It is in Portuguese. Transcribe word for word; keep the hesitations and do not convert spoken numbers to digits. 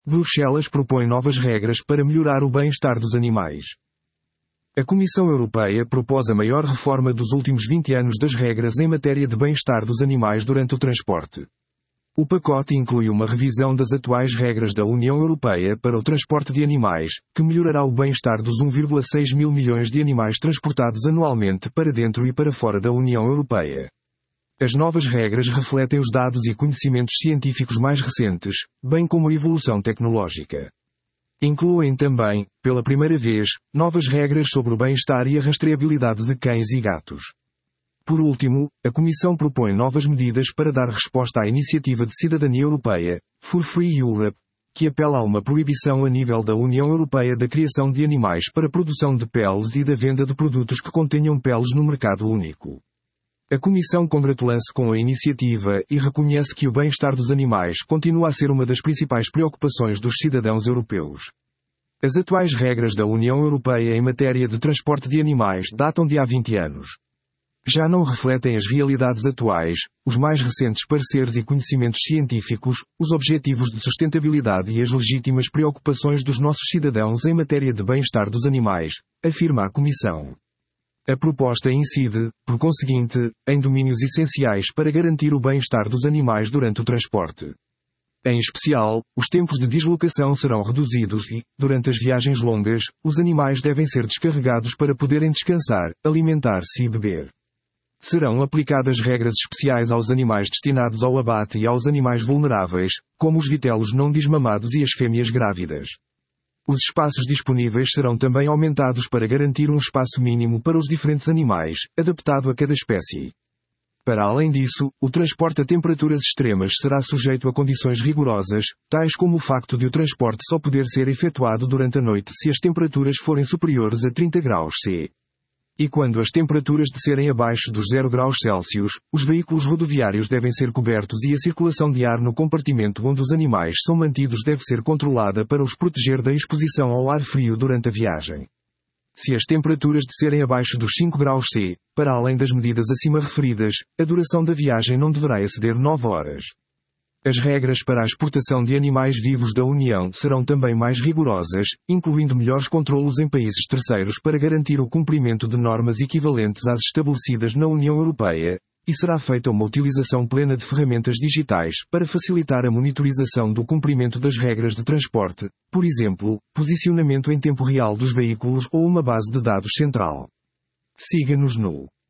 Bruxelas propõe novas regras para melhorar o bem-estar dos animais. A Comissão Europeia propôs a maior reforma dos últimos vinte anos das regras em matéria de bem-estar dos animais durante o transporte. O pacote inclui uma revisão das atuais regras da União Europeia para o transporte de animais, que melhorará o bem-estar dos um vírgula seis mil milhões de animais transportados anualmente para dentro e para fora da União Europeia. As novas regras refletem os dados e conhecimentos científicos mais recentes, bem como a evolução tecnológica. Incluem também, pela primeira vez, novas regras sobre o bem-estar e a rastreabilidade de cães e gatos. Por último, a Comissão propõe novas medidas para dar resposta à iniciativa de cidadania europeia, For Free Europe, que apela a uma proibição a nível da União Europeia da criação de animais para produção de peles e da venda de produtos que contenham peles no mercado único. A Comissão congratula-se com a iniciativa e reconhece que o bem-estar dos animais continua a ser uma das principais preocupações dos cidadãos europeus. As atuais regras da União Europeia em matéria de transporte de animais datam de há vinte anos. Já não refletem as realidades atuais, os mais recentes pareceres e conhecimentos científicos, os objetivos de sustentabilidade e as legítimas preocupações dos nossos cidadãos em matéria de bem-estar dos animais, afirma a Comissão. A proposta incide, por conseguinte, em domínios essenciais para garantir o bem-estar dos animais durante o transporte. Em especial, os tempos de deslocação serão reduzidos e, durante as viagens longas, os animais devem ser descarregados para poderem descansar, alimentar-se e beber. Serão aplicadas regras especiais aos animais destinados ao abate e aos animais vulneráveis, como os vitelos não desmamados e as fêmeas grávidas. Os espaços disponíveis serão também aumentados para garantir um espaço mínimo para os diferentes animais, adaptado a cada espécie. Para além disso, o transporte a temperaturas extremas será sujeito a condições rigorosas, tais como o facto de o transporte só poder ser efetuado durante a noite se as temperaturas forem superiores a trinta graus Celsius. E quando as temperaturas descerem abaixo dos zero graus Celsius, os veículos rodoviários devem ser cobertos e a circulação de ar no compartimento onde os animais são mantidos deve ser controlada para os proteger da exposição ao ar frio durante a viagem. Se as temperaturas descerem abaixo dos cinco graus Celsius, para além das medidas acima referidas, a duração da viagem não deverá exceder nove horas. As regras para a exportação de animais vivos da União serão também mais rigorosas, incluindo melhores controlos em países terceiros para garantir o cumprimento de normas equivalentes às estabelecidas na União Europeia, e será feita uma utilização plena de ferramentas digitais para facilitar a monitorização do cumprimento das regras de transporte, por exemplo, posicionamento em tempo real dos veículos ou uma base de dados central. Siga-nos no